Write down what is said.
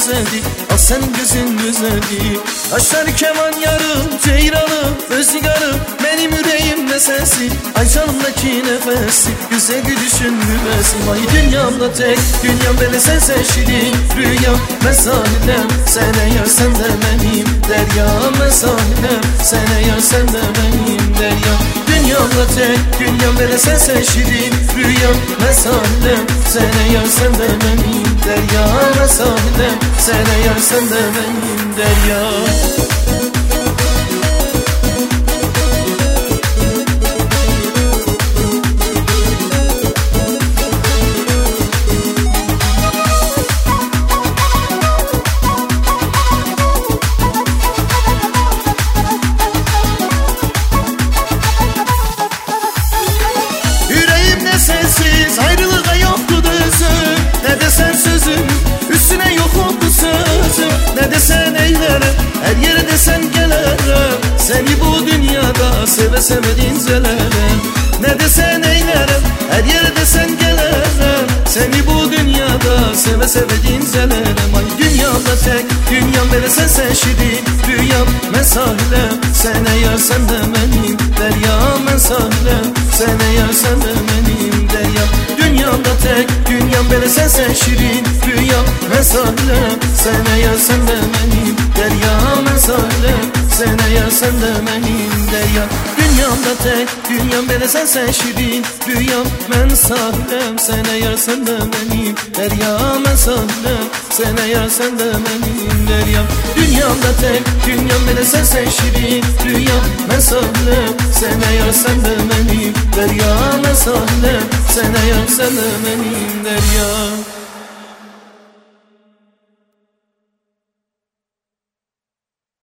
güzeldi, al senin gözün güzeldi. Taşlar keman yarım, ceyranım, özgarım, benim yüreğimde sensin. Ay canımdaki nefesi, güzel gülüşün mübesim. Ay dünyamda tek, dünyam böyle sensen şirin rüyam. Ben sahilem, sen eğer sen de benim deryam. Ben sahilem, sen eğer sen de benim deryam. Dünyamda tek, dünyam böyle sensen şirin rüyam. Ben sahilem, sen eğer sen de benim deryam. Ben sahilem, sen eğer sen de benim deryam. Sensiz ayrılığa yoktu düzüm, ne desen sözüm üstüne yok oldu sözüm. Ne desen eylerim, her yere desen gelirim. Seni bu dünyada seve seve dinzelerim. Ne desen eylerim, her yere desen gelirim. Seni bu dünyada seve seve dinzelerim. Ay dünyada tek, dünyam böyle sen şirin rüyam. Ben sahilem, sen eğer sen de benim deryam. Ben sahilem, sen eğer sen de benim deryam. Dünyamda tek, dünyam böyle sen şirin rüyam. Ben sahilem, sen eğer sen de benim deryam. Ben sahilem, sen eğer sen de benim deryam. Dünyamda tek, dünyam böyle sen şirin rüyam. Ben sahilem, sen eğer sen de benim deryam. Ben sahilem, sen eğer sen de benim deryam. Dünyamda tek, dünyam böyle sen şirin rüyam. Ben sahilem, sen eğer sen de benim deryam. Ben sahilem, sen eğer sen de benim deryam.